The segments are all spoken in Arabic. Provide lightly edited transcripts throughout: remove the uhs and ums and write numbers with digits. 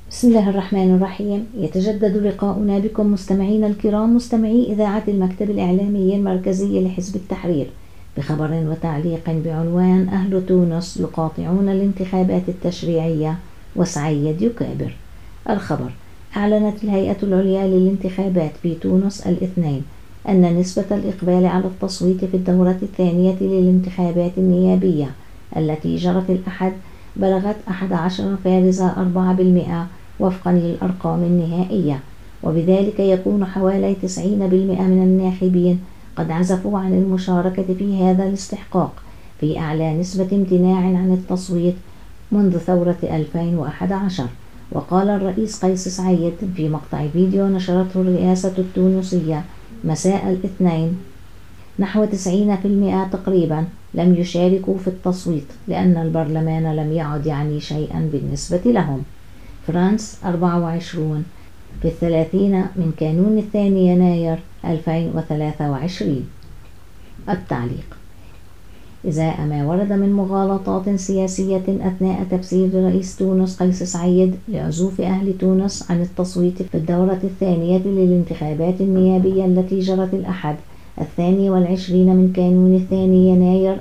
بسم الله الرحمن الرحيم. يتجدد لقاؤنا بكم مستمعينا الكرام، مستمعي إذاعة المكتب الإعلامي المركزي لحزب التحرير، بخبر وتعليق بعنوان: أهل تونس يقاطعون الانتخابات التشريعية وسعيد يكابر. الخبر: أعلنت الهيئة العليا للانتخابات في تونس الاثنين أن نسبة الإقبال على التصويت في الدورة الثانية للانتخابات النيابية التي جرت الأحد بلغت 11.4% وفقا للأرقام النهائية، وبذلك يكون حوالي 90% من الناخبين قد عزفوا عن المشاركة في هذا الاستحقاق، في أعلى نسبة امتناع عن التصويت منذ ثورة 2011. وقال الرئيس قيس سعيد في مقطع فيديو نشرته الرئاسة التونسية مساء الاثنين: نحو 90% تقريبا لم يشاركوا في التصويت لأن البرلمان لم يعد يعني شيئا بالنسبة لهم. فرانس 24 في 30 من كانون الثاني يناير 2023. التعليق: إزاء ما ورد من مغالطات سياسية أثناء تفسير رئيس تونس قيس سعيد لعزوف أهل تونس عن التصويت في الدورة الثانية للانتخابات النيابية التي جرت الأحد 22 من كانون الثاني يناير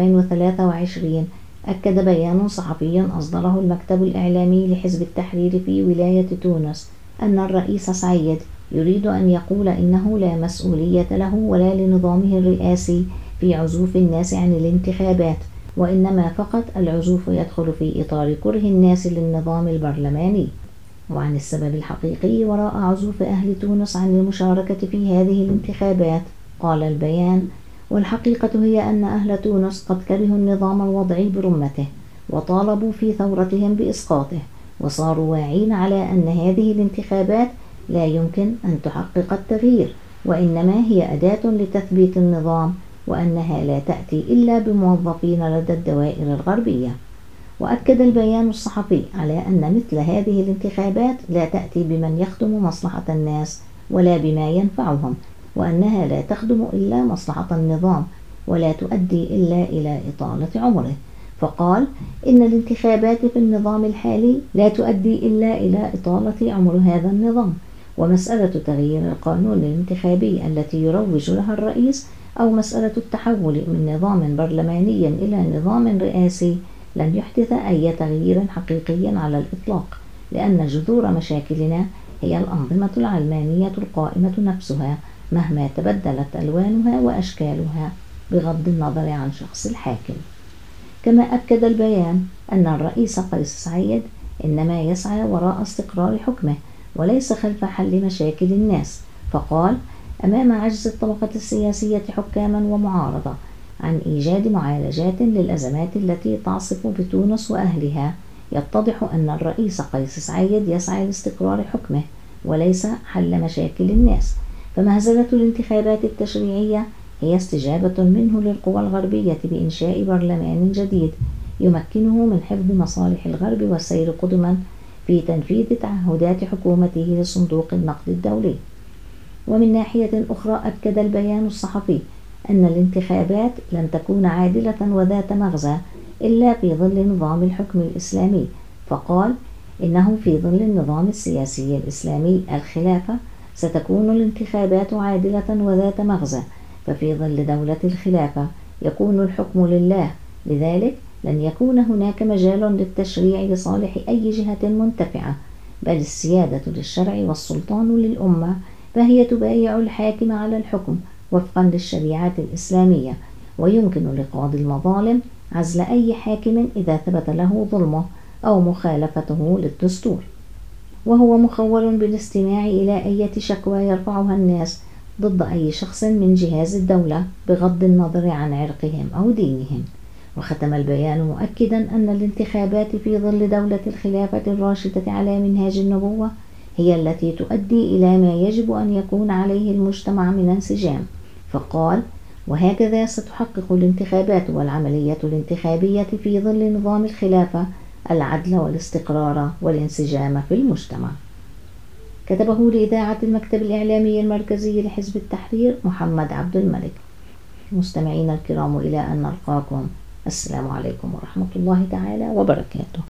2023، أكد بيان صحفي أصدره المكتب الإعلامي لحزب التحرير في ولاية تونس أن الرئيس سعيد يريد أن يقول إنه لا مسؤولية له ولا لنظامه الرئاسي في عزوف الناس عن الانتخابات، وإنما فقط العزوف يدخل في إطار كره الناس للنظام البرلماني. وعن السبب الحقيقي وراء عزوف أهل تونس عن المشاركة في هذه الانتخابات قال البيان: والحقيقة هي أن أهل تونس قد كرهوا النظام الوضعي برمته وطالبوا في ثورتهم بإسقاطه، وصاروا واعين على أن هذه الانتخابات لا يمكن أن تحقق التغيير، وإنما هي أداة لتثبيت النظام، وأنها لا تأتي إلا بموظفين لدى الدوائر الغربية. وأكد البيان الصحفي على أن مثل هذه الانتخابات لا تأتي بمن يخدم مصلحة الناس ولا بما ينفعهم، وأنها لا تخدم إلا مصلحة النظام ولا تؤدي إلا إلى إطالة عمره. فقال إن الانتخابات في النظام الحالي لا تؤدي إلا إلى إطالة عمر هذا النظام، ومسألة تغيير القانون الانتخابي التي يروج لها الرئيس أو مسألة التحول من نظام برلماني إلى نظام رئاسي لن يحدث أي تغيير حقيقي على الإطلاق، لأن جذور مشاكلنا هي الأنظمة العلمانية القائمة نفسها مهما تبدلت ألوانها وأشكالها بغض النظر عن شخص الحاكم. كما أكد البيان أن الرئيس قيس سعيد إنما يسعى وراء استقرار حكمه وليس خلف حل مشاكل الناس، فقال: أمام عجز الطبقة السياسية حكاما ومعارضة عن إيجاد معالجات للأزمات التي تعصف بتونس وأهلها، يتضح أن الرئيس قيس سعيد يسعى لاستقرار حكمه وليس حل مشاكل الناس. فمهزلة الانتخابات التشريعية هي استجابة منه للقوى الغربية بإنشاء برلمان جديد يمكنه من حفظ مصالح الغرب والسير قدما في تنفيذ تعهدات حكومته لصندوق النقد الدولي. ومن ناحية أخرى أكد البيان الصحفي أن الانتخابات لن تكون عادلة وذات مغزى إلا في ظل نظام الحكم الإسلامي، فقال: إنه في ظل النظام السياسي الإسلامي الخلافة ستكون الانتخابات عادلة وذات مغزى، ففي ظل دولة الخلافة يكون الحكم لله، لذلك لن يكون هناك مجال للتشريع لصالح أي جهة منتفعة، بل السيادة للشرع والسلطان للأمة، فهي تبايع الحاكم على الحكم وفقا للشريعة الإسلامية، ويمكن لقاضي المظالم عزل أي حاكم إذا ثبت له ظلمه أو مخالفته للدستور، وهو مخول بالاستماع إلى أي شكوى يرفعها الناس ضد أي شخص من جهاز الدولة بغض النظر عن عرقهم أو دينهم. وختم البيان مؤكدا أن الانتخابات في ظل دولة الخلافة الراشدة على منهاج النبوة هي التي تؤدي إلى ما يجب أن يكون عليه المجتمع من انسجام، فقال: وهكذا ستحقق الانتخابات والعملية الانتخابية في ظل نظام الخلافة العدل والاستقرار والانسجام في المجتمع. كتبه لإذاعة المكتب الإعلامي المركزي لحزب التحرير محمد عبد الملك. مستمعينا الكرام، إلى أن نلقاكم، السلام عليكم ورحمة الله تعالى وبركاته.